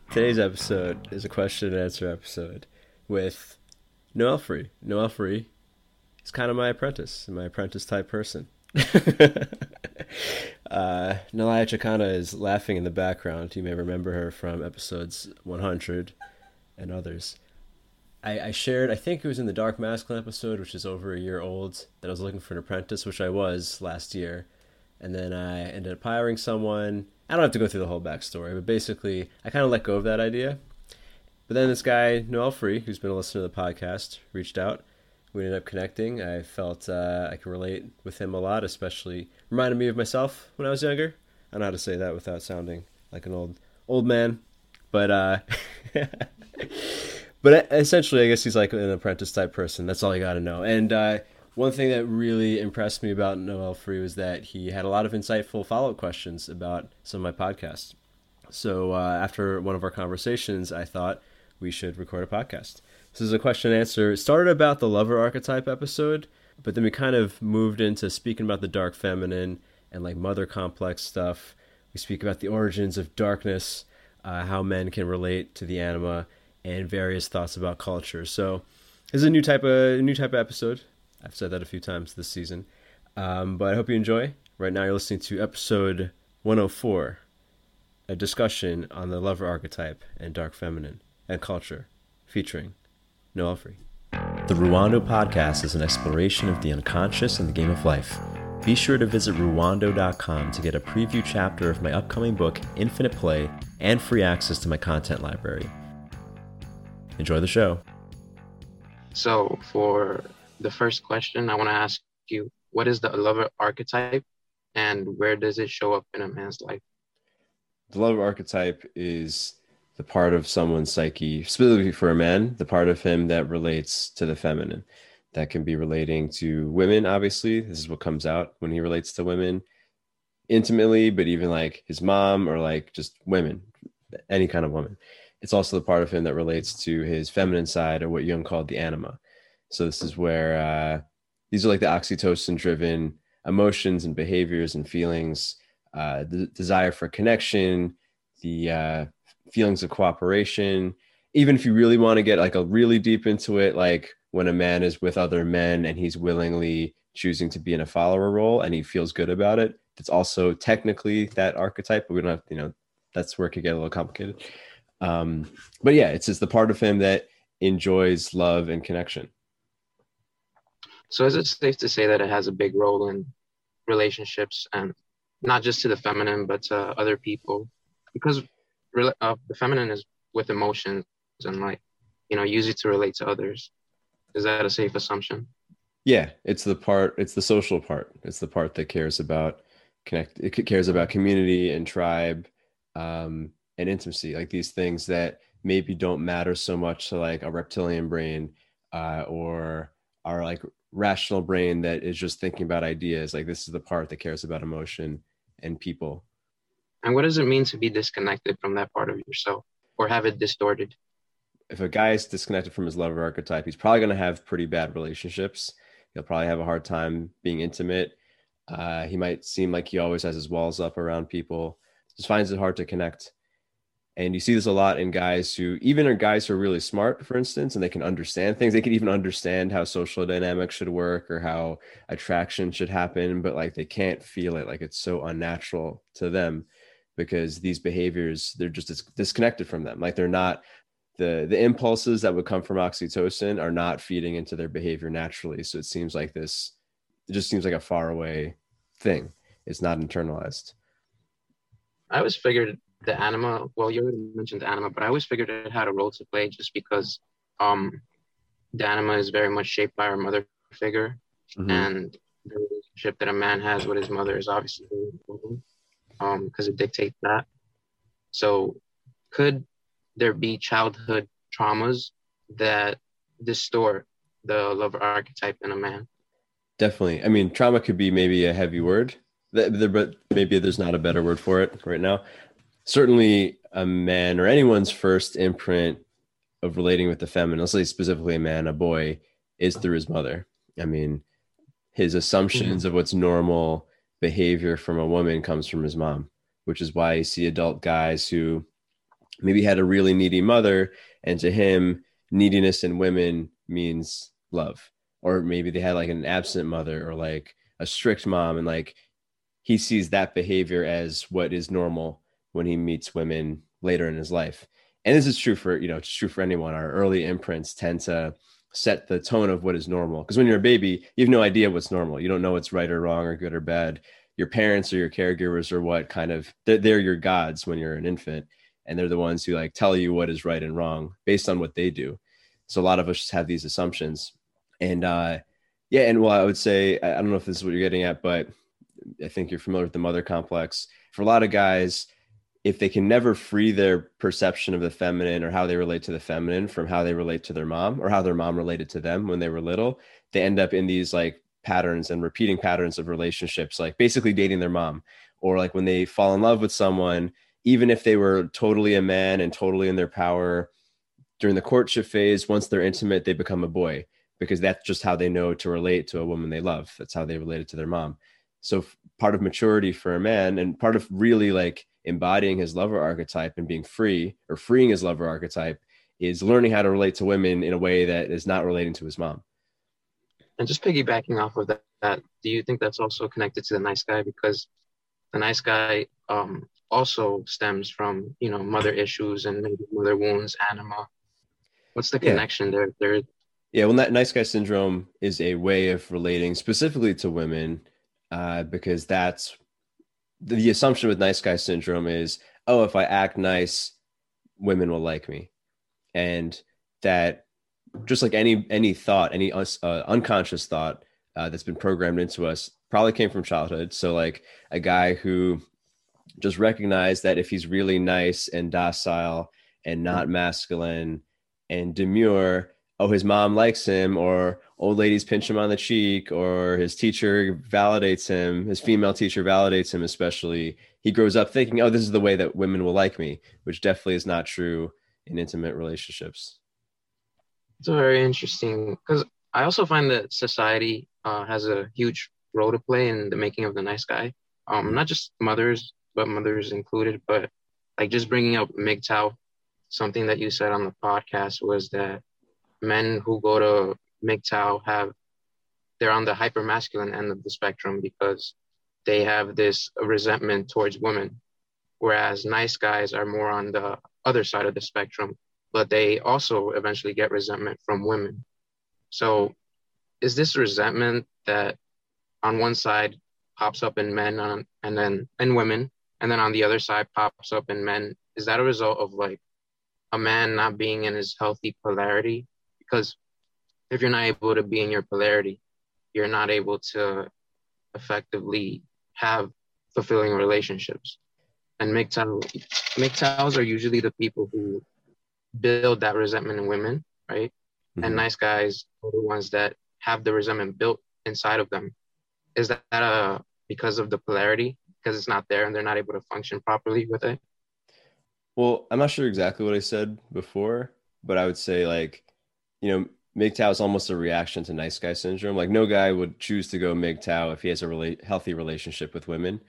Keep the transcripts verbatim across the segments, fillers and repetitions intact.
Today's episode is a question and answer episode with Noel Free. Noel Free is kind of my apprentice, my apprentice type person. uh, Nalaya Chakana is laughing in the background. You may remember her from episodes one hundred and others. I, I shared, I think it was in the Dark Masculine episode, which is over a year old, that I was looking for an apprentice, which I was last year. And then I ended up hiring someone. I don't have to go through the whole backstory, but basically, I kind of let go of that idea. But then this guy, Noel Free, who's been a listener to the podcast, reached out. We ended up connecting. I felt uh, I could relate with him a lot, especially reminded me of myself when I was younger. I don't know how to say that without sounding like an old old man. But uh, but essentially, I guess he's like an apprentice type person. That's all you got to know. And uh, one thing that really impressed me about Noel Free was that he had a lot of insightful follow-up questions about some of my podcasts. So uh, after one of our conversations, I thought we should record a podcast. This is a question and answer. It started about the lover archetype episode, but then we kind of moved into speaking about the dark feminine and like mother complex stuff. We speak about the origins of darkness, uh, how men can relate to the anima, and various thoughts about culture. So this is a new type of a new type of episode. I've said that a few times this season, um, but I hope you enjoy. Right now, you're listening to episode one oh four, a discussion on the lover archetype and dark feminine and culture, featuring Noel Free. The Ruwando Podcast is an exploration of the unconscious and the game of life. Be sure to visit ruwando dot com to get a preview chapter of my upcoming book, Infinite Play, and free access to my content library. Enjoy the show. So for the first question, I want to ask you, what is the lover archetype and where does it show up in a man's life? The lover archetype is the part of someone's psyche, specifically for a man, the part of him that relates to the feminine. That can be relating to women, obviously. This is what comes out when he relates to women intimately, but even like his mom or like just women, any kind of woman. It's also the part of him that relates to his feminine side, or what Jung called the anima. So this is where uh, these are like the oxytocin-driven emotions and behaviors and feelings, uh, the desire for connection, the uh, feelings of cooperation. Even if you really want to get like a really deep into it, like when a man is with other men and he's willingly choosing to be in a follower role and he feels good about it, it's also technically that archetype, but we don't have, you know, that's where it could get a little complicated. Um, but yeah, it's just the part of him that enjoys love and connection. So is it safe to say that it has a big role in relationships, and not just to the feminine, but to other people? Because uh, the feminine is with emotions and like, you know, use it to relate to others. Is that a safe assumption? Yeah, it's the part, it's the social part. It's the part that cares about connect, it cares about community and tribe, um, and intimacy, like these things that maybe don't matter so much to like a reptilian brain, uh, or our like rational brain that is just thinking about ideas. Like this is the part that cares about emotion and people. And what does it mean to be disconnected from that part of yourself or have it distorted? If a guy is disconnected from his lover archetype, he's probably going to have pretty bad relationships. He'll probably have a hard time being intimate. Uh, he might seem like he always has his walls up around people, just finds it hard to connect. And you see this a lot in guys who, even are guys who are really smart, for instance, and they can understand things. They can even understand how social dynamics should work or how attraction should happen, but like they can't feel it. Like it's so unnatural to them because these behaviors, they're just dis- disconnected from them. Like they're not, the, the impulses that would come from oxytocin are not feeding into their behavior naturally. So it seems like this, it just seems like a far away thing. It's not internalized. I always figured the anima, well, you already mentioned the anima, but I always figured it had a role to play just because um, the anima is very much shaped by our mother figure. Mm-hmm. And the relationship that a man has with his mother is obviously very important because um, it dictates that. So could there be childhood traumas that distort the lover archetype in a man? Definitely. I mean, trauma could be maybe a heavy word, but maybe there's not a better word for it right now. Certainly a man or anyone's first imprint of relating with the feminine, let's say specifically a man, a boy, is through his mother. I mean, his assumptions mm-hmm. of what's normal behavior from a woman comes from his mom, which is why you see adult guys who maybe he had a really needy mother, and to him, neediness in women means love. Or maybe they had like an absent mother or like a strict mom, and like he sees that behavior as what is normal when he meets women later in his life. And this is true for, you know, it's true for anyone. Our early imprints tend to set the tone of what is normal. Because when you're a baby, you have no idea what's normal. You don't know what's right or wrong or good or bad. Your parents or your caregivers are what kind of, they're, they're your gods when you're an infant. And they're the ones who like tell you what is right and wrong based on what they do. So a lot of us just have these assumptions. And uh, yeah, and well, I would say, I don't know if this is what you're getting at, but I think you're familiar with the mother complex. For a lot of guys, if they can never free their perception of the feminine or how they relate to the feminine from how they relate to their mom or how their mom related to them when they were little, they end up in these like patterns and repeating patterns of relationships, like basically dating their mom. Or like when they fall in love with someone, even if they were totally a man and totally in their power during the courtship phase, once they're intimate, they become a boy because that's just how they know to relate to a woman they love. That's how they related to their mom. So part of maturity for a man and part of really like embodying his lover archetype and being free or freeing his lover archetype is learning how to relate to women in a way that is not relating to his mom. And just piggybacking off of that, that do you think that's also connected to the nice guy? Because the nice guy um, also stems from, you know, mother issues and maybe mother wounds, anima. What's the connection yeah. there? There. Yeah, well, that nice guy syndrome is a way of relating specifically to women. Uh, because that's the, the assumption with nice guy syndrome is, oh, if I act nice, women will like me. And that just like any any thought, any uh, unconscious thought uh, that's been programmed into us probably came from childhood. So like a guy who just recognized that if he's really nice and docile and not masculine and demure, oh, his mom likes him, or old ladies pinch him on the cheek, or his teacher validates him, his female teacher validates him, especially. He grows up thinking, oh, this is the way that women will like me, which definitely is not true in intimate relationships. It's very interesting because I also find that society uh, has a huge role to play in the making of the nice guy. Um, mm-hmm. Not just mothers, but mothers included, but like just bringing up M G T O W, something that you said on the podcast was that men who go to M G T O W have, they're on the hypermasculine end of the spectrum because they have this resentment towards women, whereas nice guys are more on the other side of the spectrum, but they also eventually get resentment from women. So is this resentment that on one side pops up in men on, and then in women, and then on the other side pops up in men, is that a result of like a man not being in his healthy polarity? Because if you're not able to be in your polarity, you're not able to effectively have fulfilling relationships. And M G T O W, M G T O Ws are usually the people who build that resentment in women, right? Mm-hmm. And nice guys are the ones that have the resentment built inside of them. Is that uh, because of the polarity? Because it's not there and they're not able to function properly with it? Well, I'm not sure exactly what I said before, but I would say like, you know, M G T O W is almost a reaction to nice guy syndrome. Like no guy would choose to go M G T O W if he has a rela- healthy relationship with women.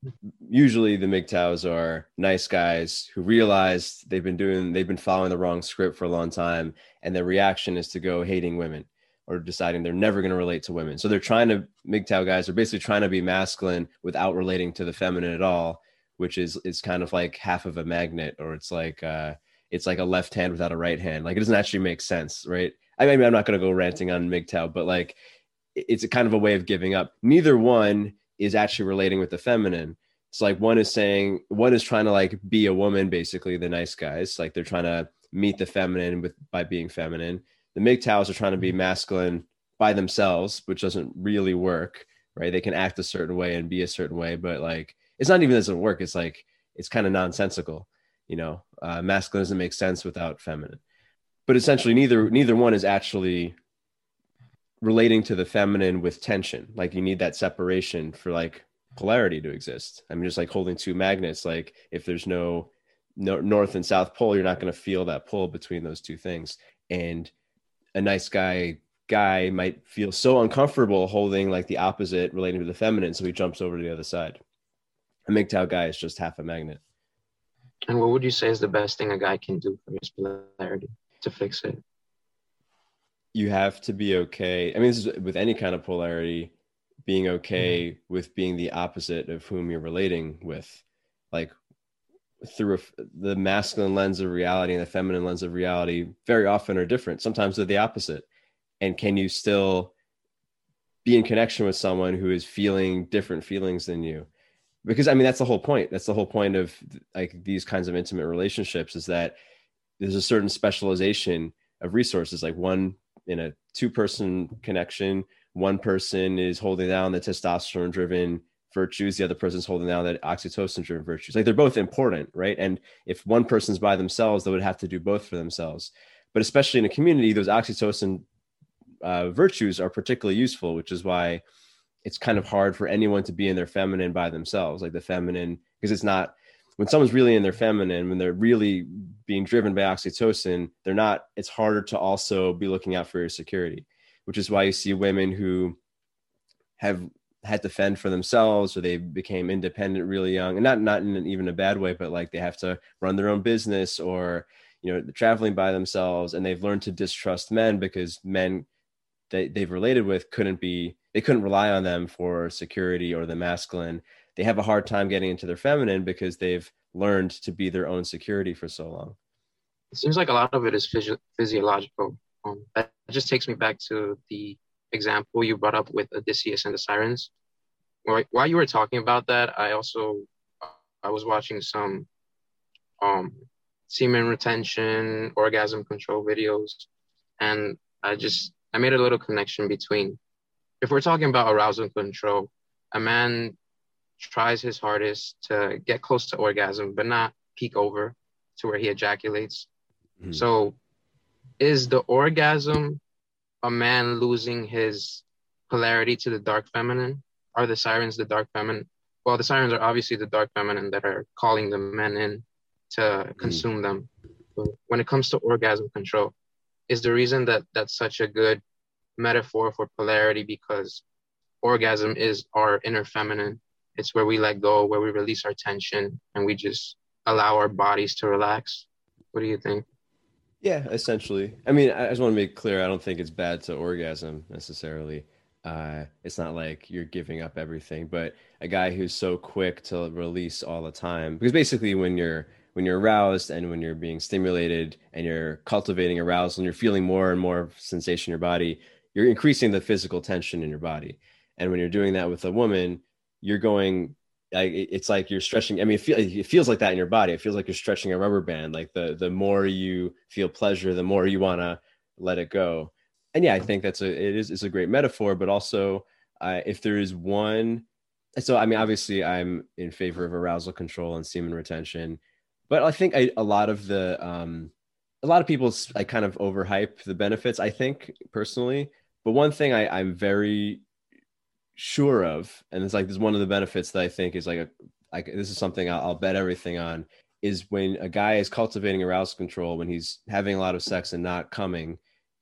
Usually the M G T O Ws are nice guys who realize they've been doing, they've been following the wrong script for a long time. And their reaction is to go hating women or deciding they're never going to relate to women. So they're trying to, M G T O W guys are basically trying to be masculine without relating to the feminine at all, which is, is kind of like half of a magnet, or it's like, uh, it's like a left hand without a right hand. Like it doesn't actually make sense, right? I mean, I'm not going to go ranting on M G T O W, but like it's a kind of a way of giving up. Neither one is actually relating with the feminine. It's like one is saying, one is trying to like be a woman, basically the nice guys. Like they're trying to meet the feminine with by being feminine. The M G T O Ws are trying to be masculine by themselves, which doesn't really work, right? They can act a certain way and be a certain way, but like, it's not even doesn't work. It's like, it's kind of nonsensical, you know, uh, masculine doesn't make sense without feminine, but essentially neither, neither one is actually relating to the feminine with tension. Like you need that separation for like polarity to exist. I mean, just like holding two magnets, like if there's no, no north and south pole, you're not going to feel that pull between those two things. And a nice guy guy might feel so uncomfortable holding like the opposite relating to the feminine. So he jumps over to the other side. A M G T O W guy is just half a magnet. And what would you say is the best thing a guy can do for his polarity to fix it? You have to be okay. I mean, this is with any kind of polarity, being okay Mm-hmm. with being the opposite of whom you're relating with. Like through a, the masculine lens of reality and the feminine lens of reality very often are different. Sometimes they're the opposite. And can you still be in connection with someone who is feeling different feelings than you? Because I mean, that's the whole point. That's the whole point of like these kinds of intimate relationships, is that there's a certain specialization of resources. Like one in a two person connection, one person is holding down the testosterone driven virtues, the other person's holding down that oxytocin driven virtues. Like they're both important, right? And if one person's by themselves, they would have to do both for themselves. But especially in a community, those oxytocin uh, virtues are particularly useful, which is why it's kind of hard for anyone to be in their feminine by themselves. Like the feminine, because it's not, when someone's really in their feminine, when they're really being driven by oxytocin, they're not, it's harder to also be looking out for your security, which is why you see women who have had to fend for themselves, or they became independent really young, and not, not in even a bad way, but like they have to run their own business, or, you know, traveling by themselves, and they've learned to distrust men because men they, they've related with couldn't be, they couldn't rely on them for security or the masculine. They have a hard time getting into their feminine because they've learned to be their own security for so long. It seems like a lot of it is physio- physiological. Um, that just takes me back to the example you brought up with Odysseus and the sirens. While, while you were talking about that, I also I was watching some um, semen retention, orgasm control videos, and I just I made a little connection between, if we're talking about arousal control, a man tries his hardest to get close to orgasm, but not peak over to where he ejaculates. Mm-hmm. So is the orgasm a man losing his polarity to the dark feminine? Are the sirens the dark feminine? Well, the sirens are obviously the dark feminine that are calling the men in to consume mm-hmm. them. But when it comes to orgasm control, is the reason that that's such a good metaphor for polarity because orgasm is our inner feminine. It's where we let go, where we release our tension, and we just allow our bodies to relax. What do you think? Yeah, essentially. I mean, I just want to make clear, I don't think it's bad to orgasm necessarily. Uh, it's not like you're giving up everything, but a guy who's so quick to release all the time, because basically when you're when you're aroused and when you're being stimulated and you're cultivating arousal and you're feeling more and more sensation in your body, you're increasing the physical tension in your body. And when you're doing that with a woman, you're going, like, it's like you're stretching. I mean, it, feel, it feels like that in your body. It feels like you're stretching a rubber band. Like the, the more you feel pleasure, the more you want to let it go. And yeah, I think that's a, it is, it's a great metaphor, but also uh, if there is one, so, I mean, obviously I'm in favor of arousal control and semen retention, but I think I, a lot of the, um, a lot of people, I kind of overhype the benefits, I think personally, but one thing I, I'm very sure of, and it's like, this is one of the benefits that I think is like, a, like, this is something I'll, I'll bet everything on, is when a guy is cultivating arousal control, when he's having a lot of sex and not coming,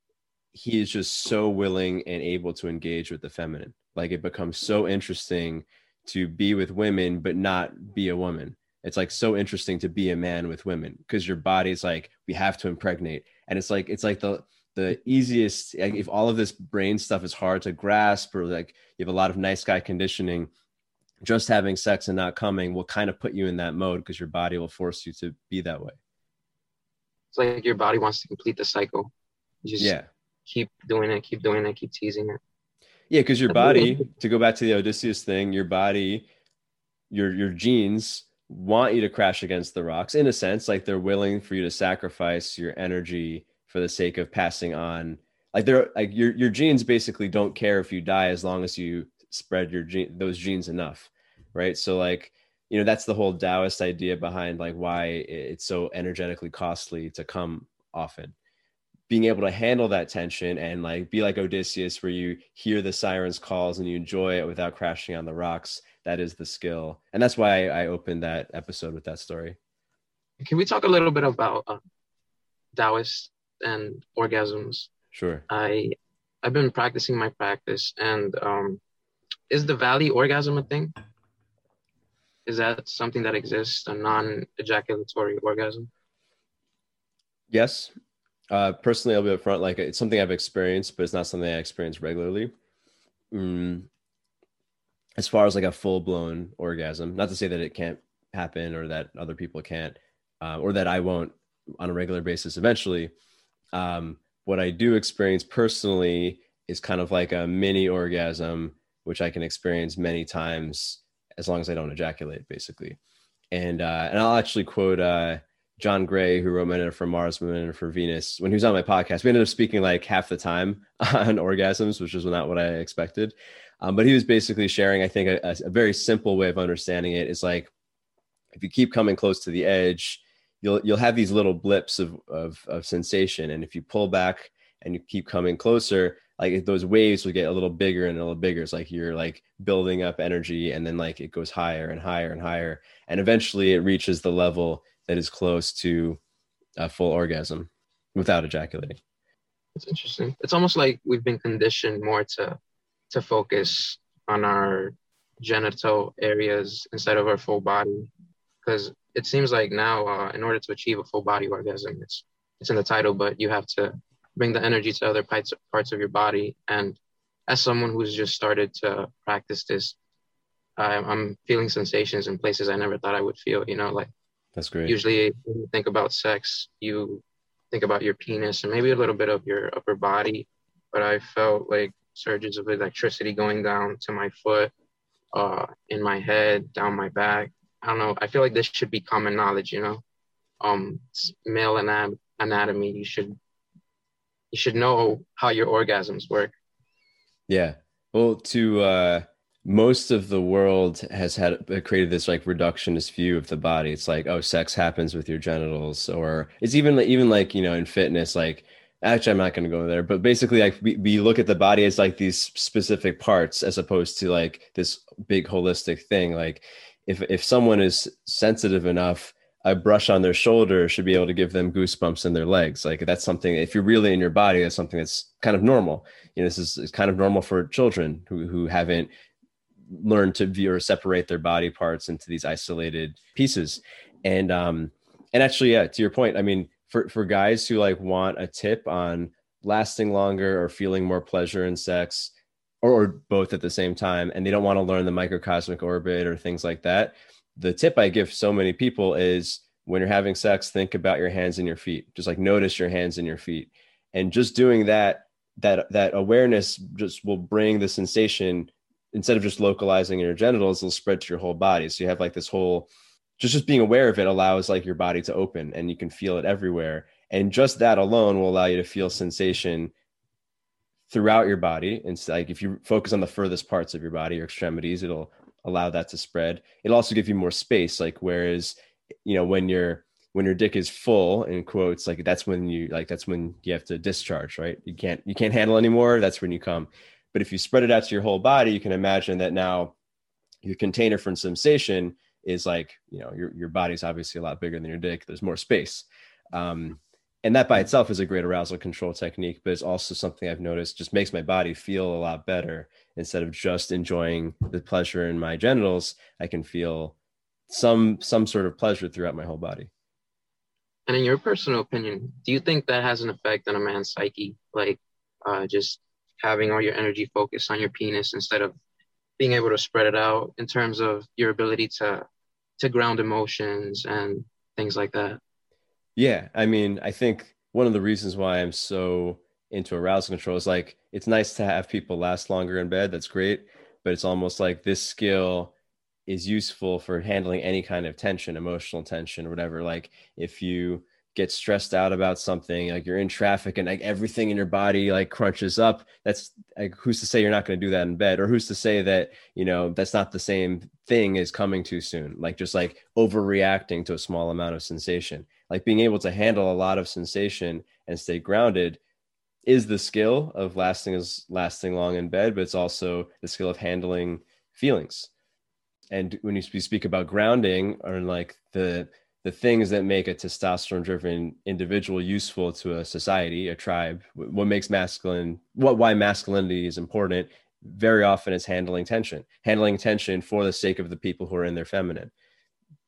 he is just so willing and able to engage with the feminine. Like it becomes so interesting to be with women, but not be a woman. It's like so interesting to be a man with women because your body's like, we have to impregnate. And it's like, it's like the, the easiest, like if all of this brain stuff is hard to grasp, or like you have a lot of nice guy conditioning, just having sex and not coming will kind of put you in that mode because your body will force you to be that way. It's like your body wants to complete the cycle. You just yeah. keep doing it, keep doing it, keep teasing it. Yeah, because your body, to go back to the Odysseus thing, your body, your your genes want you to crash against the rocks in a sense, like they're willing for you to sacrifice your energy for the sake of passing on. Like they're like your your genes basically don't care if you die as long as you spread your gene those genes enough, right? So like, you know, that's the whole Taoist idea behind like why it's so energetically costly to come often. Being able to handle that tension and like be like Odysseus, where you hear the sirens calls and you enjoy it without crashing on the rocks. That is the skill. And that's why I, I opened that episode with that story. Can we talk a little bit about uh, Taoist and orgasms? Sure. I, I've been practicing my practice, and um, is the valley orgasm a thing? Is that something that exists, a non-ejaculatory orgasm? Yes. Uh, personally, I'll be upfront. Like it's something I've experienced, but it's not something I experience regularly. Mm, as far as like a full blown orgasm, not to say that it can't happen or that other people can't, uh, or that I won't on a regular basis eventually. Um, what I do experience personally is kind of like a mini orgasm, which I can experience many times as long as I don't ejaculate, basically. And uh, and I'll actually quote uh, John Gray, who wrote Men Are From Mars, Women Are From Venus. When he was on my podcast, we ended up speaking like half the time on orgasms, which is not what I expected. Um, but he was basically sharing, I think, a, a very simple way of understanding it is like, if you keep coming close to the edge, you'll you'll have these little blips of of, of sensation, and if you pull back and you keep coming closer, like those waves will get a little bigger and a little bigger. It's like you're like building up energy, and then like it goes higher and higher and higher, and eventually it reaches the level that is close to a full orgasm without ejaculating. It's interesting. It's almost like we've been conditioned more to to focus on our genital areas instead of our full body, because it seems like now, uh, in order to achieve a full body orgasm, it's it's in the title, but you have to bring the energy to other parts parts of your body. And as someone who's just started to practice this, I, I'm feeling sensations in places I never thought I would feel. You know, like that's great. Usually, when you think about sex, you think about your penis and maybe a little bit of your upper body, but I felt like surges of electricity going down to my foot, uh, in my head, down my back. I don't know. I feel like this should be common knowledge, you know. Um, male anat- anatomy. You should you should know how your orgasms work. Yeah. Well, to uh, most of the world has had created this like reductionist view of the body. It's like, oh, sex happens with your genitals, or it's even even like, you know, in fitness, like. Actually, I'm not going to go there, but basically, like we, we look at the body as like these specific parts, as opposed to like this big holistic thing. Like, if if someone is sensitive enough, a brush on their shoulder should be able to give them goosebumps in their legs. Like that's something. If you're really in your body, that's something that's kind of normal. You know, this is it's kind of normal for children who who haven't learned to view or separate their body parts into these isolated pieces. And um and actually, yeah, to your point, I mean. For, for guys who like want a tip on lasting longer or feeling more pleasure in sex, or, or both at the same time, and they don't want to learn the microcosmic orbit or things like that, the tip I give so many people is when you're having sex, think about your hands and your feet. Just like notice your hands and your feet. And just doing that, that, that awareness just will bring the sensation, instead of just localizing in your genitals, it'll spread to your whole body. So you have like this whole Just, just being aware of it allows like your body to open, and you can feel it everywhere. And just that alone will allow you to feel sensation throughout your body. And so, like if you focus on the furthest parts of your body, your extremities, it'll allow that to spread. It'll also give you more space. Like whereas, you know, when your when your dick is full, in quotes, like that's when you like that's when you have to discharge, right? You can't you can't handle anymore. That's when you come. But if you spread it out to your whole body, you can imagine that now your container for sensation is like, you know, your, your body's obviously a lot bigger than your dick. There's more space. Um, and that by itself is a great arousal control technique, but it's also something I've noticed just makes my body feel a lot better. Instead of just enjoying the pleasure in my genitals, I can feel some, some sort of pleasure throughout my whole body. And in your personal opinion, do you think that has an effect on a man's psyche? Like uh, just having all your energy focused on your penis instead of being able to spread it out, in terms of your ability to to ground emotions and things like that? Yeah, I mean, I think one of the reasons why I'm so into arousal control is like, it's nice to have people last longer in bed. That's great. But it's almost like this skill is useful for handling any kind of tension, emotional tension or whatever. Like if you get stressed out about something, like you're in traffic and like everything in your body like crunches up, that's like, who's to say you're not going to do that in bed? Or who's to say that, you know, that's not the same thing as coming too soon, like just like overreacting to a small amount of sensation. Like being able to handle a lot of sensation and stay grounded is the skill of lasting as lasting long in bed, but it's also the skill of handling feelings. And when you speak about grounding, or like the the things that make a testosterone-driven individual useful to a society, a tribe, what makes masculine, what why masculinity is important, very often is handling tension, handling tension for the sake of the people who are in their feminine.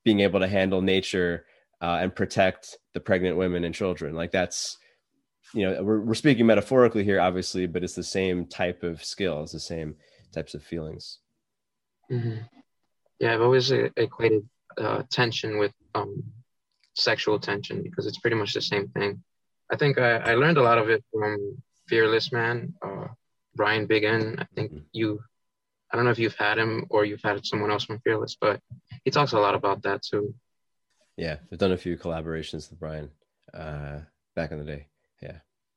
being able to handle nature uh, and protect the pregnant women and children. Like that's, you know, we're, we're speaking metaphorically here, obviously, but it's the same type of skill. It's the same types of feelings. Mm-hmm. Yeah, I've always uh, equated uh, tension with um, sexual tension because it's pretty much the same thing. I think I, I learned a lot of it from Fearless Man, uh, Brian Big N. I think mm-hmm. you, I don't know if you've had him or you've had someone else from Fearless, but he talks a lot about that too. Yeah, I've done a few collaborations with Brian uh, back in the day. Yeah.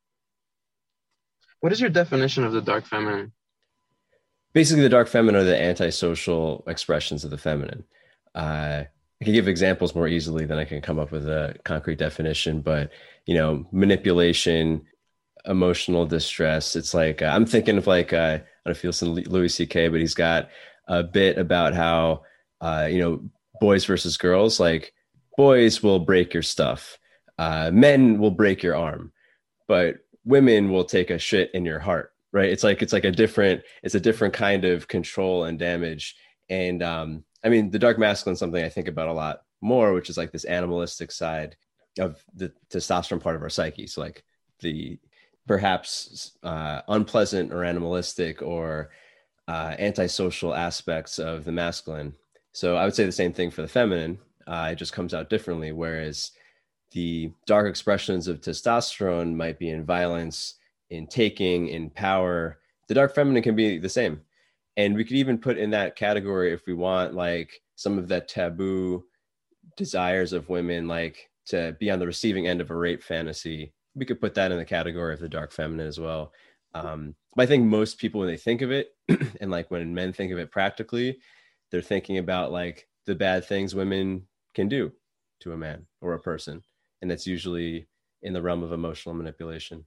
What is your definition of the dark feminine? Basically, the dark feminine are the antisocial expressions of the feminine. Uh, I can give examples more easily than I can come up with a concrete definition, but, you know, manipulation, emotional distress. It's like, uh, I'm thinking of like, uh, I don't know if you listen to Louis C K, but he's got a bit about how, uh, you know, boys versus girls, like boys will break your stuff. Uh, men will break your arm, but women will take a shit in your heart. Right. It's like, it's like a different, it's a different kind of control and damage. And um, I mean, the dark masculine is something I think about a lot more, which is like this animalistic side of the testosterone part of our psyche. So like the perhaps uh, unpleasant or animalistic or uh, antisocial aspects of the masculine. So I would say the same thing for the feminine. Uh, it just comes out differently. Whereas the dark expressions of testosterone might be in violence, in taking, in power. The dark feminine can be the same. And we could even put in that category, if we want, like some of that taboo desires of women, like to be on the receiving end of a rape fantasy. We could put that in the category of the dark feminine as well. Um, but I think most people, when they think of it, and like when men think of it practically, they're thinking about like the bad things women can do to a man or a person. And that's usually in the realm of emotional manipulation.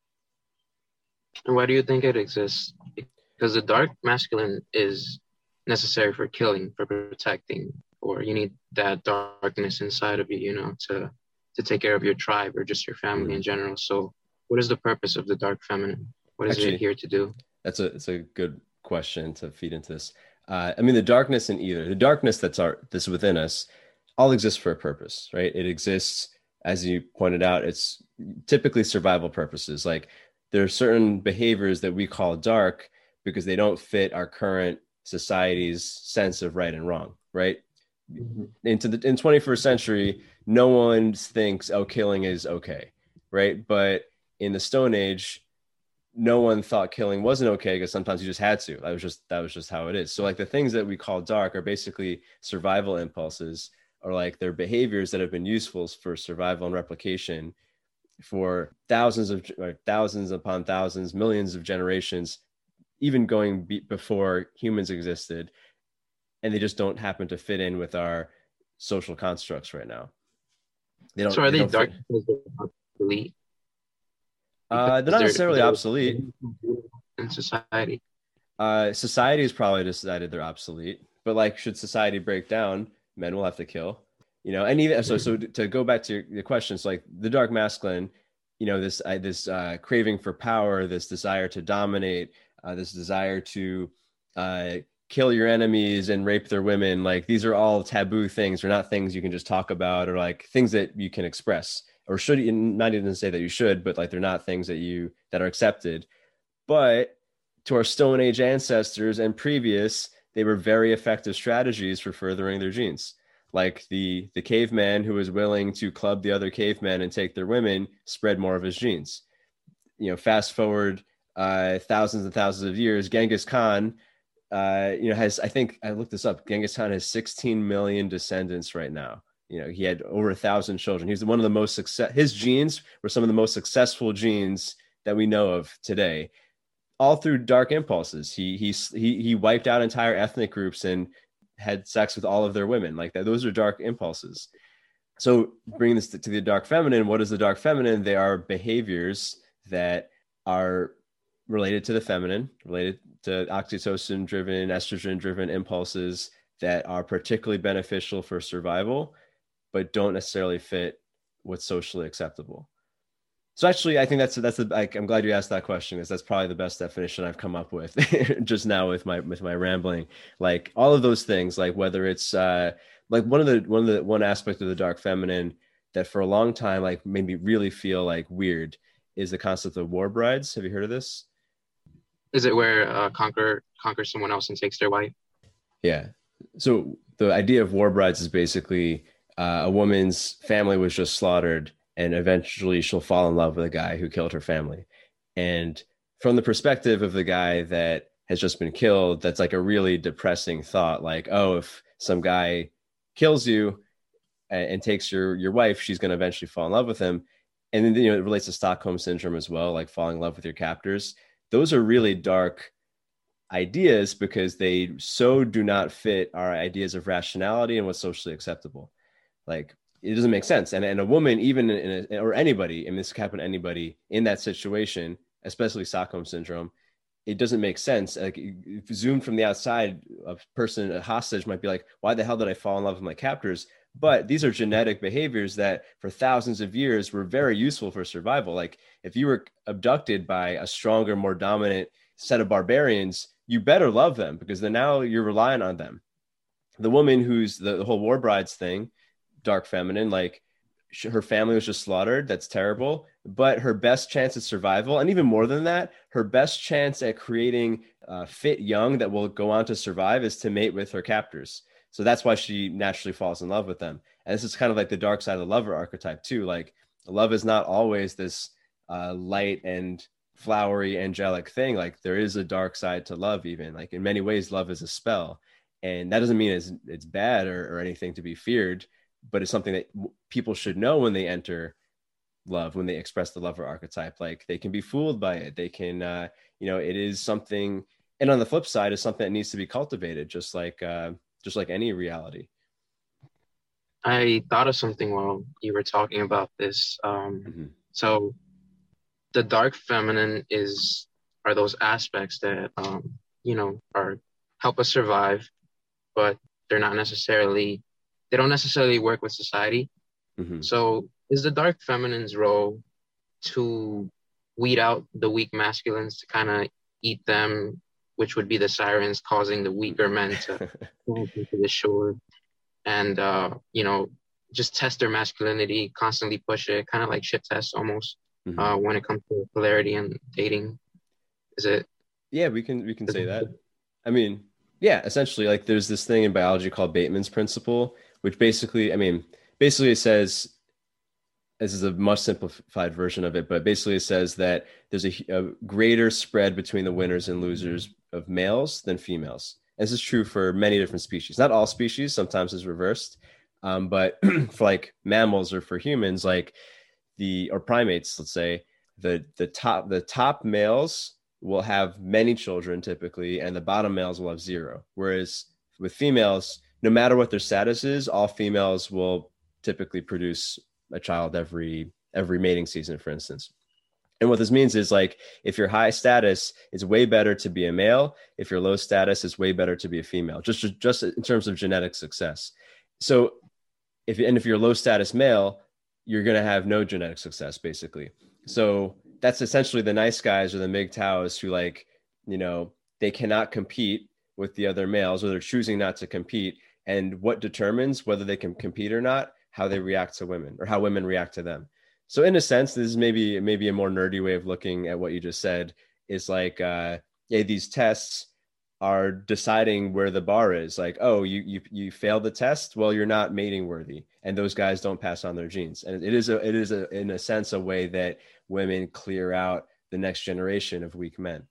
And why do you think it exists? Because the dark masculine is necessary for killing, for protecting, or you need that darkness inside of you, you know, to to take care of your tribe or just your family in general. So what is the purpose of the dark feminine? What is Actually, it here to do? That's a it's a good question to feed into this. Uh, I mean, the darkness in either, the darkness that's our that's within us all exists for a purpose, right? It exists, as you pointed out, it's typically survival purposes. Like there are certain behaviors that we call dark because they don't fit our current society's sense of right and wrong, right? Mm-hmm. Into the in twenty-first century, no one thinks, oh, killing is okay, right? But in the Stone Age, no one thought killing wasn't okay because sometimes you just had to. That was just that was just how it is. So like the things that we call dark are basically survival impulses, or like they're behaviors that have been useful for survival and replication for thousands of or thousands upon thousands, millions of generations, even going be- before humans existed, and they just don't happen to fit in with our social constructs right now. They don't. So are they, they dark? Obsolete? Uh, they're not necessarily obsolete in society. Uh, society has probably decided they're obsolete, but like, should society break down, men will have to kill. You know, and even so. So to go back to your, your questions, like the dark masculine, you know, this uh, this uh, craving for power, this desire to dominate, uh, this desire to uh, kill your enemies and rape their women. Like these are all taboo things. They're not things you can just talk about, or like things that you can express, or should not even say that you should, but like they're not things that you that are accepted. But to our Stone Age ancestors and previous, they were very effective strategies for furthering their genes. Like the the caveman who was willing to club the other cavemen and take their women spread more of his genes. You know, fast forward uh, thousands and thousands of years, Genghis Khan, uh, you know, has, I think I looked this up, Genghis Khan has sixteen million descendants right now. You know, he had over a thousand children. He's one of the most success. His genes were some of the most successful genes that we know of today, all through dark impulses. He he he he wiped out entire ethnic groups and had sex with all of their women. Like that, those are dark impulses. So bringing this to, to the dark feminine, what is the dark feminine? They are behaviors that are related to the feminine, related to oxytocin-driven, estrogen-driven impulses that are particularly beneficial for survival, but don't necessarily fit what's socially acceptable. So actually, I think that's that's the. Like, I'm glad you asked that question, because that's probably the best definition I've come up with just now with my with my rambling. Like all of those things, like whether it's uh, like one of the one of the one aspect of the dark feminine that for a long time like made me really feel like weird is the concept of war brides. Have you heard of this? Is it where uh, conquer conquer someone else and takes their wife? Yeah. So the idea of war brides is basically uh, a woman's family was just slaughtered, and eventually she'll fall in love with a guy who killed her family. And from the perspective of the guy that has just been killed, that's like a really depressing thought. Like, oh, if some guy kills you and, and takes your your wife, she's going to eventually fall in love with him. And then, you know, it relates to Stockholm syndrome as well, like falling in love with your captors. Those are really dark ideas because they so do not fit our ideas of rationality and what's socially acceptable. Like, it doesn't make sense. And, and a woman, even in a, or anybody, and this could happen to anybody in that situation, especially Stockholm syndrome, it doesn't make sense. Like, if zoomed from the outside, a person, a hostage might be like, why the hell did I fall in love with my captors? But these are genetic behaviors that for thousands of years were very useful for survival. Like, if you were abducted by a stronger, more dominant set of barbarians, you better love them because then now you're relying on them. The woman who's the, the whole war brides thing, dark feminine, like her family was just slaughtered. That's terrible. But her best chance at survival, and even more than that, her best chance at creating uh, fit young that will go on to survive is to mate with her captors. So that's why she naturally falls in love with them. And this is kind of like the dark side of the lover archetype too. Like, love is not always this uh, light and flowery angelic thing. Like, there is a dark side to love. Even like in many ways, love is a spell, and that doesn't mean it's it's bad or, or anything to be feared, but it's something that people should know when they enter love, when they express the lover archetype. Like, they can be fooled by it. They can, uh, you know, it is something. And on the flip side, is something that needs to be cultivated, just like uh, just like any reality. I thought of something while you were talking about this. Um, Mm-hmm. So the dark feminine is are those aspects that um, you know are help us survive, but they're not necessarily they don't necessarily work with society. Mm-hmm. So is the dark feminine's role to weed out the weak masculines, to kind of eat them, which would be the sirens, causing the weaker men to move into the shore and uh, you know just test their masculinity, constantly push it, kind of like shit tests almost. Mm-hmm. uh, when it comes to polarity and dating? Is it? Yeah, we can we can say that. I mean, yeah, essentially, like, there's this thing in biology called Bateman's principle, which basically, I mean, basically it says, this is a much simplified version of it, but basically it says that there's a, a greater spread between the winners and losers of males than females. And this is true for many different species. Not all species, sometimes it's reversed. Um, but for like mammals or for humans, like the, or primates, let's say, the the top the top males will have many children typically, and the bottom males will have zero. Whereas with females, no matter what their status is, all females will typically produce a child every every mating season, for instance. And what this means is, like, if you're high status, it's way better to be a male. If you're low status, it's way better to be a female, just just in terms of genetic success. So if and if you're a low status male, you're going to have no genetic success, basically. So that's essentially the nice guys or the M G T O Ws who, like, you know, they cannot compete with the other males, or they're choosing not to compete. And what determines whether they can compete or not? How they react to women, or how women react to them. So in a sense, this is maybe maybe a more nerdy way of looking at what you just said, is like, uh, yeah, these tests are deciding where the bar is. Like, oh, you you you failed the test, well, you're not mating worthy, and those guys don't pass on their genes. And it is a it is a in a sense a way that women clear out the next generation of weak men.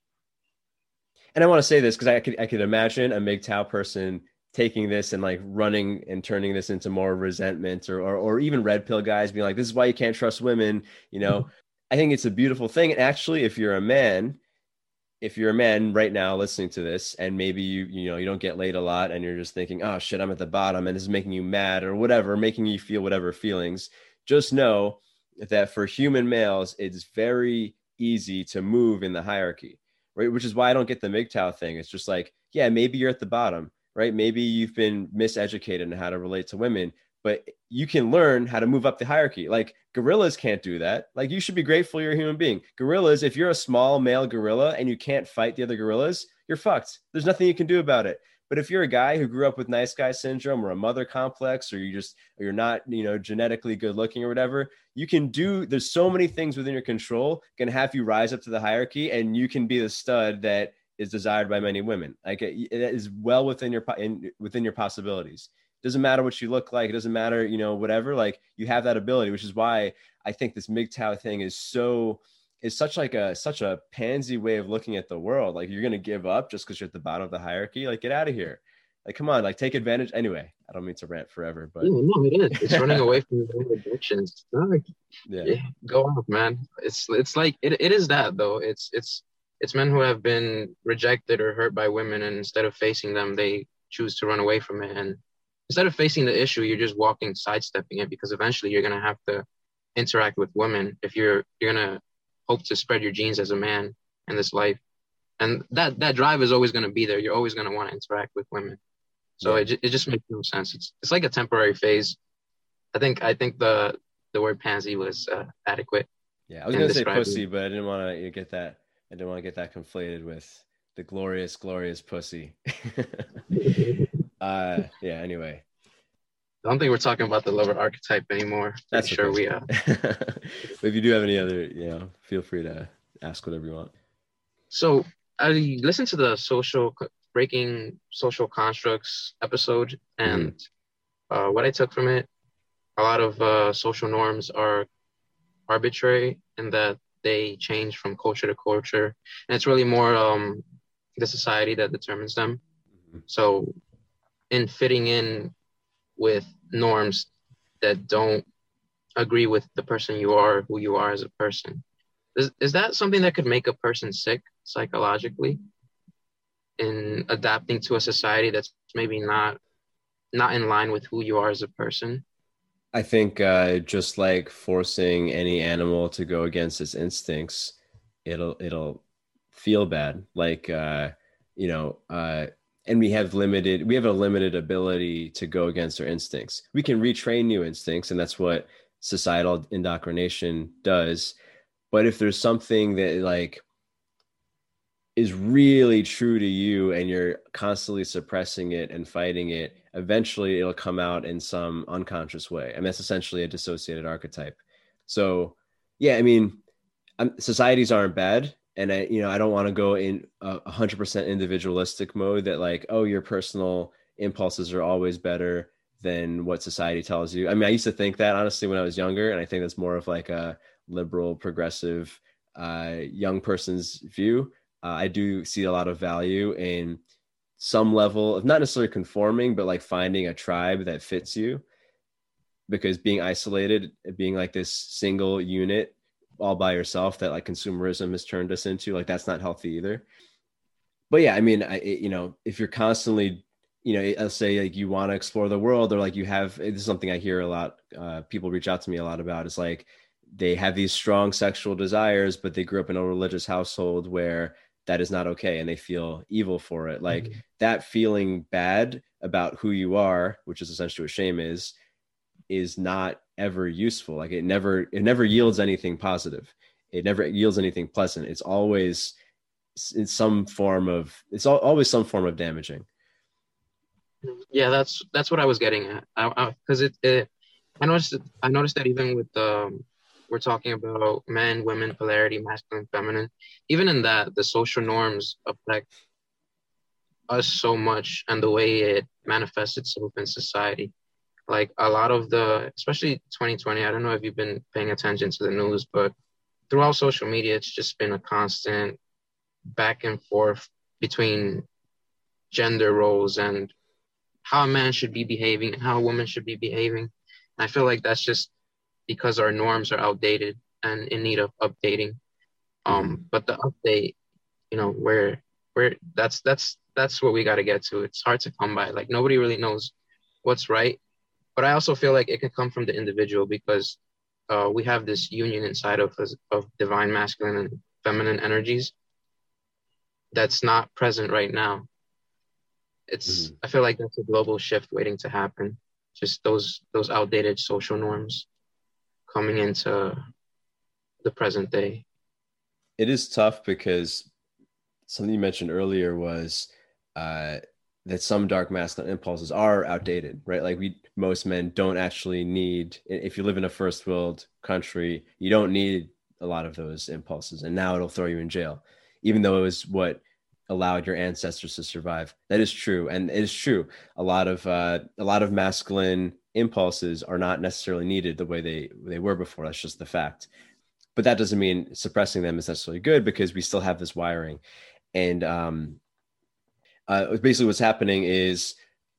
And I want to say this because I could I could imagine a M G T O W person taking this and like running and turning this into more resentment, or, or or even red pill guys being like, this is why you can't trust women. You know, I think it's a beautiful thing. And actually, if you're a man, if you're a man right now listening to this, and maybe you, you know, you don't get laid a lot, and you're just thinking, oh shit, I'm at the bottom and this is making you mad or whatever, making you feel whatever feelings, just know that for human males, it's very easy to move in the hierarchy, right? Which is why I don't get the M G T O W thing. It's just like, yeah, maybe you're at the bottom, right? Maybe you've been miseducated in how to relate to women, but you can learn how to move up the hierarchy. Like, gorillas can't do that. Like, you should be grateful you're a human being. Gorillas, if you're a small male gorilla and you can't fight the other gorillas, you're fucked. There's nothing you can do about it. But if you're a guy who grew up with nice guy syndrome or a mother complex, or you just, or you're not, you know, genetically good looking or whatever, you can do, there's so many things within your control can have you rise up to the hierarchy, and you can be the stud that is desired by many women. Like it, it is well within your, in, within your possibilities. Doesn't matter what you look like. It doesn't matter, you know, whatever, like you have that ability, which is why I think this M G T O W thing is so, is such like a, such a pansy way of looking at the world. Like you're going to give up just because you're at the bottom of the hierarchy. Like get out of here. Like, come on, like take advantage. Anyway, I don't mean to rant forever, but. Yeah, no, it is. It's running away from your own addictions. Like, yeah. yeah, go off, man. It's, it's like, it, it is that though. It's, it's, it's men who have been rejected or hurt by women, and instead of facing them, they choose to run away from it. And instead of facing the issue, you're just walking, sidestepping it, because eventually you're going to have to interact with women if you're you're going to hope to spread your genes as a man in this life. And that that drive is always going to be there. You're always going to want to interact with women. So yeah. it, it just makes no sense. It's it's like a temporary phase. I think I think the the word pansy was uh, adequate. Yeah, I was going to say pussy, but I didn't want to get that. I didn't want to get that conflated with the glorious, glorious pussy. uh, yeah. Anyway, I don't think we're talking about the lover archetype anymore. That's okay. sure we are. But if you do have any other, you know, feel free to ask whatever you want. So I listened to the social breaking social constructs episode, and mm-hmm. uh, what I took from it, a lot of uh, social norms are arbitrary in that they change from culture to culture, and it's really more um, the society that determines them. Mm-hmm. So in fitting in with norms that don't agree with the person you are, who you are as a person, is, is that something that could make a person sick psychologically in adapting to a society that's maybe not not in line with who you are as a person? I think uh, just like forcing any animal to go against its instincts, it'll it'll feel bad. Like uh, you know, uh, and we have limited we have a limited ability to go against our instincts. We can retrain new instincts, and that's what societal indoctrination does. But if there's something that like is really true to you and you're constantly suppressing it and fighting it, eventually it'll come out in some unconscious way. I mean, that's essentially a dissociated archetype. So yeah, I mean, I'm, societies aren't bad. And I, you know, I don't want to go in a hundred percent individualistic mode that like, oh, your personal impulses are always better than what society tells you. I mean, I used to think that honestly when I was younger, and I think that's more of like a liberal, progressive, uh, young person's view. Uh, I do see a lot of value in some level of not necessarily conforming, but like finding a tribe that fits you, because being isolated, being like this single unit all by yourself that like consumerism has turned us into, like that's not healthy either. But yeah, I mean, I, you know, if you're constantly, you know, let's say like you want to explore the world, or like you have, this is something I hear a lot, uh, people reach out to me a lot about, is like they have these strong sexual desires, but they grew up in a religious household where that is not okay, and they feel evil for it. Like mm-hmm. that feeling bad about who you are, which is essentially what shame is, is not ever useful. Like it never, it never yields anything positive. It never yields anything pleasant. It's always in some form of, it's always some form of damaging. Yeah, that's, that's what I was getting at. I, I, Cause it, it, I noticed, I noticed that even with, um, we're talking about men, women, polarity, masculine, feminine. Even in that, the social norms affect us so much, and the way it manifests itself in society. Like a lot of the, especially twenty twenty, I don't know if you've been paying attention to the news, but throughout social media, it's just been a constant back and forth between gender roles and how a man should be behaving and how a woman should be behaving. And I feel like that's just because our norms are outdated and in need of updating. Um, but the update, you know, where where that's that's that's what we got to get to. It's hard to come by. Like nobody really knows what's right. But I also feel like it can come from the individual, because uh, we have this union inside of us of divine masculine and feminine energies that's not present right now. It's mm-hmm. I feel like that's a global shift waiting to happen. Just those those outdated social norms coming into the present day. It is tough because something you mentioned earlier was uh, that some dark masculine impulses are outdated, right? Like we, most men don't actually need, if you live in a first world country, you don't need a lot of those impulses. And now it'll throw you in jail, even though it was what allowed your ancestors to survive. That is true. And it is true. A lot of, uh, a lot of masculine impulses are not necessarily needed the way they, they were before. That's just the fact. But that doesn't mean suppressing them is necessarily good, because we still have this wiring. And, um, Uh, basically what's happening is,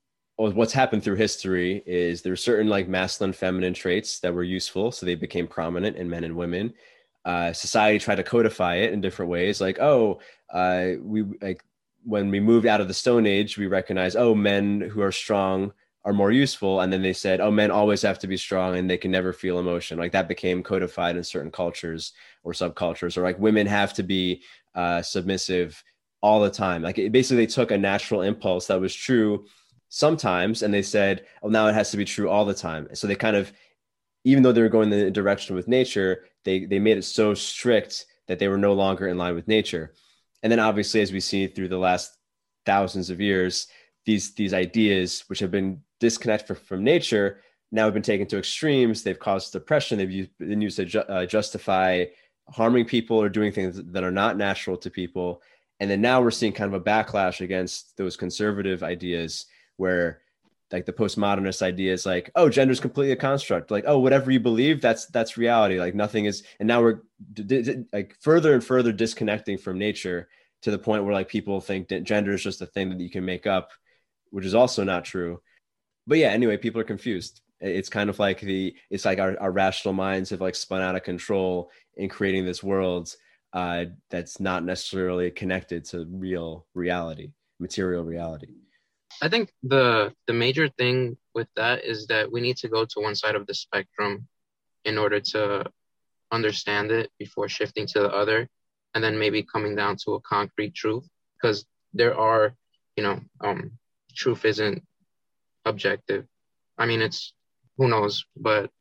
or what's happened through history is there are certain like masculine, feminine traits that were useful. So they became prominent in men and women. Uh, society tried to codify it in different ways. Like, oh, uh, we like when we moved out of the Stone Age, we recognize, oh, men who are strong are more useful. And then they said, oh, men always have to be strong and they can never feel emotion. Like that became codified in certain cultures or subcultures, or like women have to be uh, submissive all the time. Like it, basically they took a natural impulse that was true sometimes and they said, oh, now it has to be true all the time. So they kind of, even though they were going in the direction with nature, they they made it so strict that they were no longer in line with nature. And then obviously, as we see through the last thousands of years, these these ideas, which have been disconnected from nature, now have been taken to extremes. They've caused depression. They've used, been used to ju- uh, justify harming people or doing things that are not natural to people. And then now we're seeing kind of a backlash against those conservative ideas where like the postmodernist ideas like, oh, gender is completely a construct. Like, oh, whatever you believe, that's that's reality. Like nothing is. And now we're d- d- like further and further disconnecting from nature to the point where like people think that gender is just a thing that you can make up, which is also not true. But yeah, anyway, people are confused. It's kind of like the, it's like our, our rational minds have like spun out of control in creating this world uh, that's not necessarily connected to real reality, material reality. I think the the major thing with that is that we need to go to one side of the spectrum in order to understand it before shifting to the other, and then maybe coming down to a concrete truth. Because there are, you know, um, truth isn't objective. I mean, it's, who knows, but,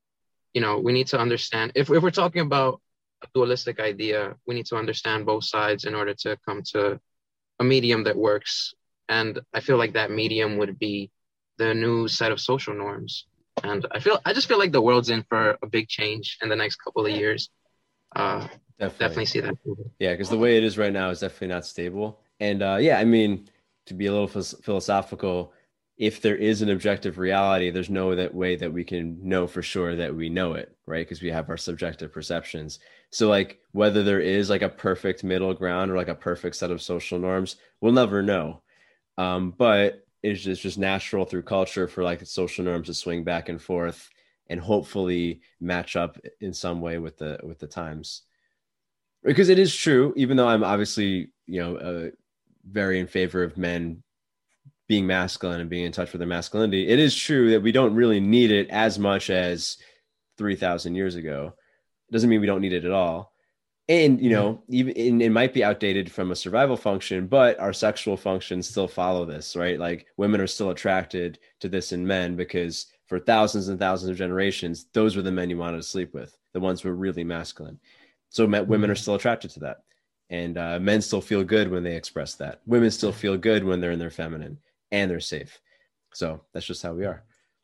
you know, we need to understand, if, if we're talking about a dualistic idea, we need to understand both sides in order to come to a medium that works. And I feel like that medium would be the new set of social norms. And I feel, I just feel like the world's in for a big change in the next couple of years. Uh, definitely. definitely see that. Yeah, because the way it is right now is definitely not stable. And uh, yeah, I mean, to be a little philosophical, if there is an objective reality, there's no that way that we can know for sure that we know it, right? Because we have our subjective perceptions. So like whether there is like a perfect middle ground or like a perfect set of social norms, we'll never know. Um, but it's just, just natural through culture for like the social norms to swing back and forth and hopefully match up in some way with the with the times. Because it is true, even though I'm obviously, you know, uh, very in favor of men being masculine and being in touch with their masculinity, it is true that we don't really need it as much as three thousand years ago. It doesn't mean we don't need it at all. And, you know, even and it might be outdated from a survival function, but our sexual functions still follow this, right? Like women are still attracted to this in men because for thousands and thousands of generations, those were the men you wanted to sleep with, the ones who were really masculine. So men, women are still attracted to that. And uh, men still feel good when they express that. Women still feel good when they're in their feminine and they're safe. So that's just how we are.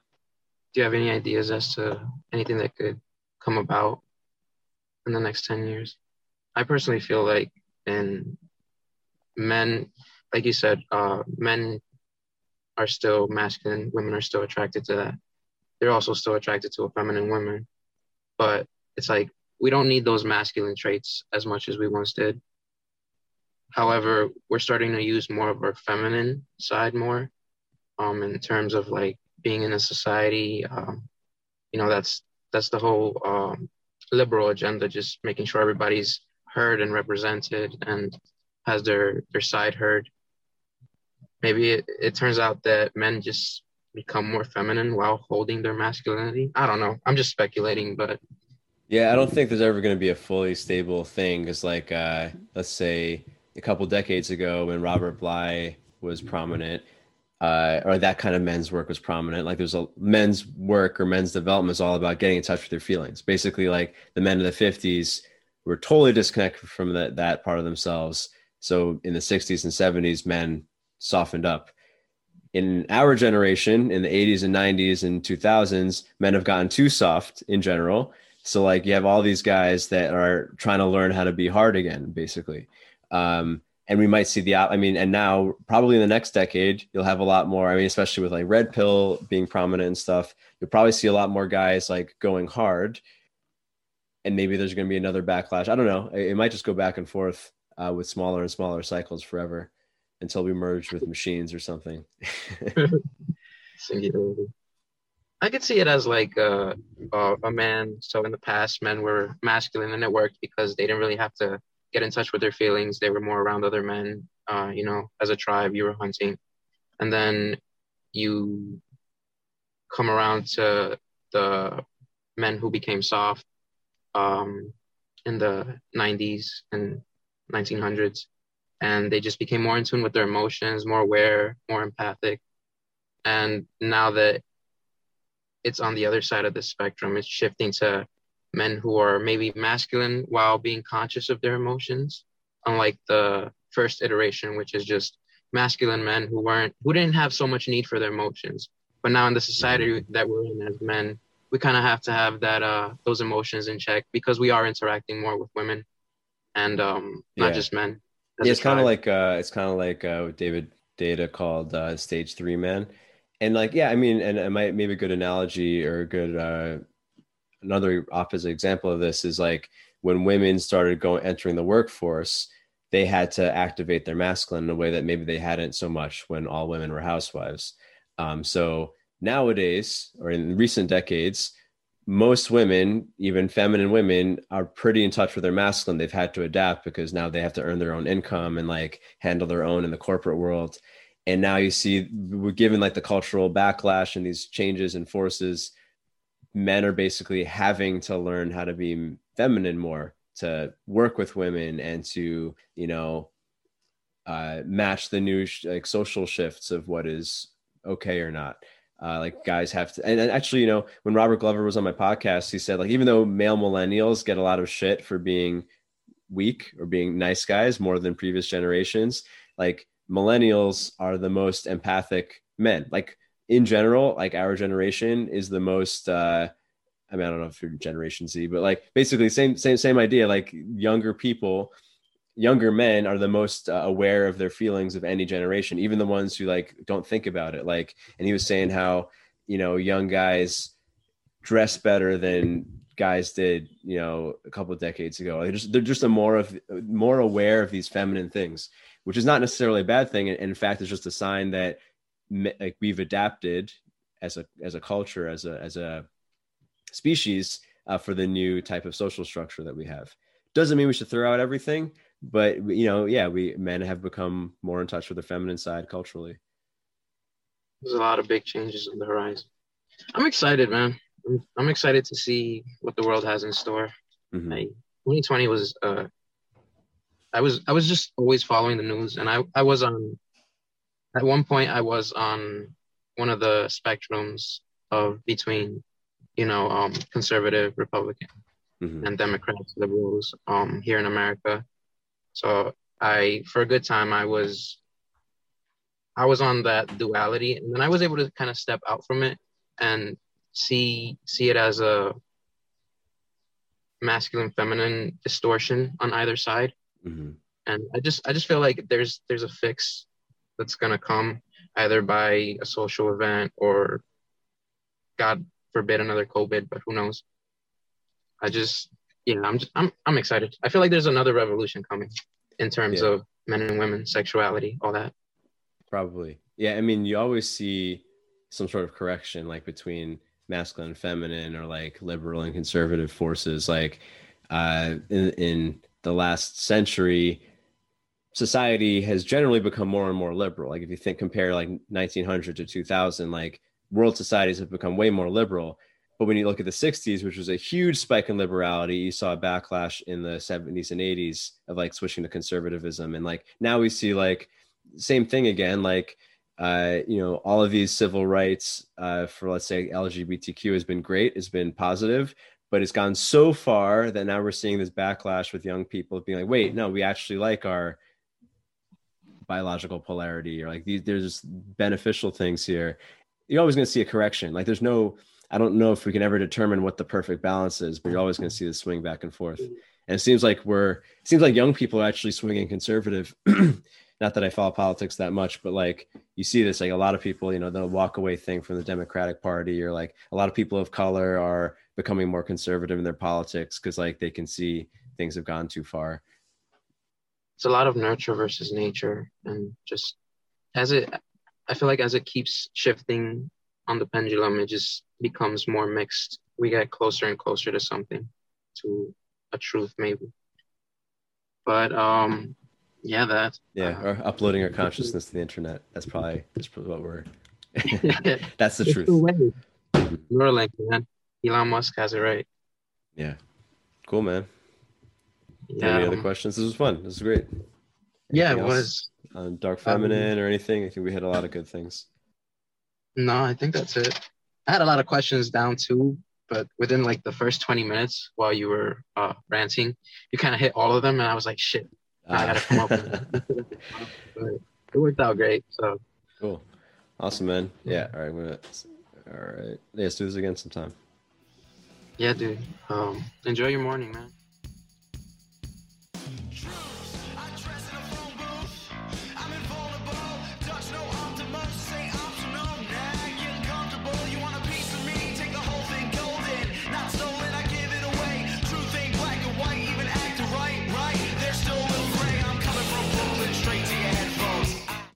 Do you have any ideas as to anything that could come about in the next ten years? I personally feel like in men, like you said, uh, men are still masculine. Women are still attracted to that. They're also still attracted to a feminine woman. But it's like, we don't need those masculine traits as much as we once did. However, we're starting to use more of our feminine side more um, in terms of like being in a society. Um, you know, that's that's the whole um, liberal agenda, just making sure everybody's heard and represented and has their, their side heard. Maybe it, it turns out that men just become more feminine while holding their masculinity. I don't know. I'm just speculating, but... Yeah, I don't think there's ever going to be a fully stable thing because like, uh, let's say a couple decades ago when Robert Bly was prominent, uh, or that kind of men's work was prominent, like there's a men's work or men's development is all about getting in touch with their feelings. Basically, like the men of the fifties were totally disconnected from that, that part of themselves. So in the sixties and seventies, men softened up. in our generation, in the eighties and nineties and two thousands, men have gotten too soft in general. So like you have all these guys that are trying to learn how to be hard again, basically. Um, and we might see the, I mean, and now probably in the next decade, you'll have a lot more, I mean, especially with like red pill being prominent and stuff, you'll probably see a lot more guys like going hard. And maybe there's going to be another backlash. I don't know. It, it might just go back and forth uh, with smaller and smaller cycles forever until we merge with machines or something. Singularity. I could see it as like a, a, a man. So in the past, men were masculine and it worked because they didn't really have to get in touch with their feelings. They were more around other men. Uh, you know, as a tribe, you were hunting. And then you come around to the men who became soft um, in the nineties and nineteen hundreds. And they just became more in tune with their emotions, more aware, more empathic. And now that it's on the other side of the spectrum, it's shifting to men who are maybe masculine while being conscious of their emotions, unlike the first iteration, which is just masculine men who weren't, who didn't have so much need for their emotions. But now in the society that we're in as men, we kind of have to have that, uh, those emotions in check because we are interacting more with women and um, not yeah. just men. Yeah, it's kind of like uh, it's kind of like uh, what David Data called uh, stage three man, and like yeah, I mean, and it might maybe a good analogy or a good uh, another opposite example of this is like when women started going entering the workforce, they had to activate their masculine in a way that maybe they hadn't so much when all women were housewives. Um, so nowadays, or in recent decades, most women, even feminine women, are pretty in touch with their masculine. They've had to adapt because now they have to earn their own income and like handle their own in the corporate world. And now you see, we're given like the cultural backlash and these changes and forces, men are basically having to learn how to be feminine more, to work with women and to, you know, uh, match the new sh- like social shifts of what is okay or not. Uh, like guys have to, and, and actually, you know, when Robert Glover was on my podcast, he said like, even though male millennials get a lot of shit for being weak or being nice guys more than previous generations, like millennials are the most empathic men. Like in general, like our generation is the most, uh, I mean, I don't know if you're Generation Z, but like basically same, same, same idea. Like younger people, younger men are the most uh, aware of their feelings of any generation, even the ones who like don't think about it. Like, and he was saying how, you know, young guys dress better than guys did, you know, a couple of decades ago. They're just, they're just a more of more aware of these feminine things, which is not necessarily a bad thing. And in fact, it's just a sign that like we've adapted as a, as a culture, as a, as a species uh, for the new type of social structure that we have. Doesn't mean we should throw out everything, but you know, yeah, we men have become more in touch with the feminine side culturally. There's a lot of big changes on the horizon. I'm excited, man. I'm, I'm excited to see what the world has in store. Mm-hmm. Like, twenty twenty was, uh, I was, I was just always following the news, and I, I was on, at one point, I was on one of the spectrums of between, you know, um, conservative, Republican, mm-hmm. and Democrats, liberals, um, here in America. So I, for a good time, I was, I was on that duality, and then I was able to kind of step out from it and see, see it as a masculine, feminine distortion on either side. Mm-hmm. And I just, I just feel like there's, there's a fix that's going to come either by a social event or, God forbid, another COVID, but who knows? I just, yeah, I'm just, I'm, I'm excited. I feel like there's another revolution coming in terms yeah. of men and women, sexuality, all that. Probably. Yeah. I mean, you always see some sort of correction, like between masculine and feminine, or like liberal and conservative forces. Like uh, in, in the last century, society has generally become more and more liberal. Like if you think, compare like nineteen hundred to two thousand, like world societies have become way more liberal. But when you look at the sixties, which was a huge spike in liberality, you saw a backlash in the seventies and eighties of like switching to conservatism. And like now we see like same thing again, like, uh, you know, all of these civil rights uh, for, let's say, L G B T Q has been great, has been positive, but it's gone so far that now we're seeing this backlash with young people being like, wait, no, we actually like our biological polarity, or like these, there's beneficial things here, you're always going to see a correction. Like there's no, I don't know if we can ever determine what the perfect balance is, but you're always going to see the swing back and forth. And it seems like we're, it seems like young people are actually swinging conservative. Not that I follow politics that much, but like you see this, like a lot of people, you know, the walk away thing from the Democratic Party, or like a lot of people of color are becoming more conservative in their politics because like they can see things have gone too far. It's a lot of nurture versus nature, and just as it, I feel like as it keeps shifting on the pendulum, it just becomes more mixed. We get closer and closer to something, to a truth maybe. But um, yeah, that. Yeah, uh, or uploading our consciousness to the internet. That's probably that's probably what we're. That's the it's truth. the way. Neuralink, man. Elon Musk has it right. Yeah, cool, man. Yeah. Any other um, questions? This was fun. This was great. yeah, Anything it else was. on Dark Feminine or anything? I think we had a lot of good things. No, I think that's it. I had a lot of questions down too, but within like the first twenty minutes while you were uh, ranting, you kind of hit all of them, and I was like, shit, I Ah. gotta come up with it. But it worked out great. So Cool. Awesome, man. Yeah. All right. I'm gonna. All right. Yeah, let's do this again sometime. yeah, dude. Um, enjoy your morning, man.